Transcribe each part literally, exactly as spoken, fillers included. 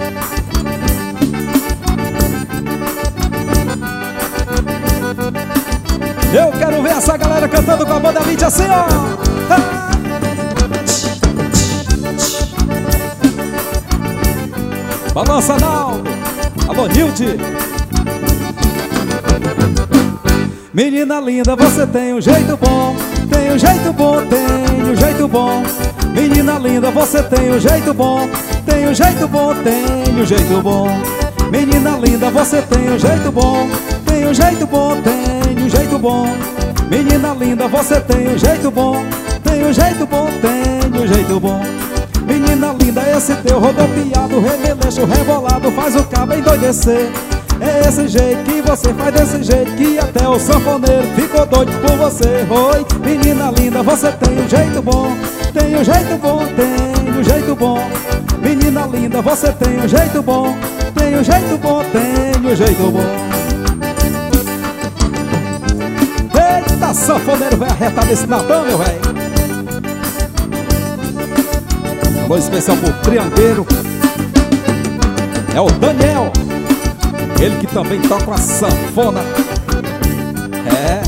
Eu quero ver essa galera cantando com a banda Elite assim, ó. Balança, Naldo. Alô, Nilde. Menina linda, você tem um jeito bom. Tem um jeito bom, tem um jeito bom. Menina linda, você tem um jeito bom. Tem um jeito bom, tem um jeito bom. Menina linda, você tem um jeito bom. Tem um jeito bom, tem um jeito bom. Menina linda, você tem um jeito bom. Tem um jeito bom, tem um jeito bom. Menina linda, esse teu rodopiado, remeleixo, rebolado, faz o cabo endoidecer. É esse jeito que você faz, desse jeito que até o sanfoneiro ficou doido por você. Oi, menina linda, você tem um jeito bom. Tem um jeito bom, tem um jeito bom. Menina linda, você tem um jeito bom. Tem um jeito bom, tem um jeito bom. Eita, sanfoneiro vai arretar desse Natal, meu velho. Alô especial pro Triangueiro. É o Daniel. Ele que também toca a sanfona. É.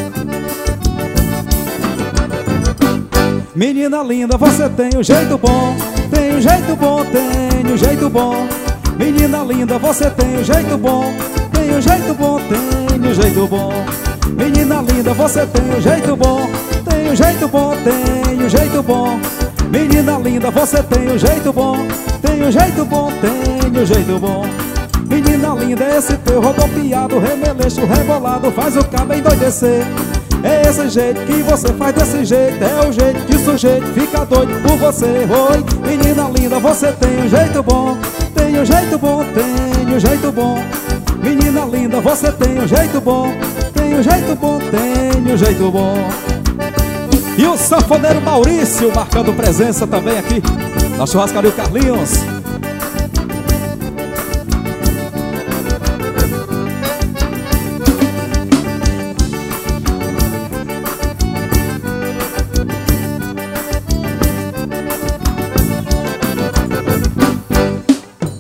Menina linda, você tem um jeito bom. Tem um jeito bom, tem um jeito bom. Menina linda, você tem um jeito bom. Tem um jeito bom, tem um jeito bom. Menina linda, você tem um jeito bom. Tem um jeito bom, tem um jeito bom. Menina linda, você tem um jeito bom. Tem um jeito bom, tem um jeito bom. Menina linda, esse teu rodopiado, remeleixo, rebolado, faz o cabo endoidecer. É esse jeito que você faz, desse jeito é o jeito que o sujeito fica doido por você. Oi, menina linda, você tem um jeito bom. Tem um jeito bom, tem um jeito bom. Menina linda, você tem um jeito bom. Tem um jeito bom, tem um jeito bom. E o sanfoneiro Maurício marcando presença também aqui na churrascaria Carlinhos.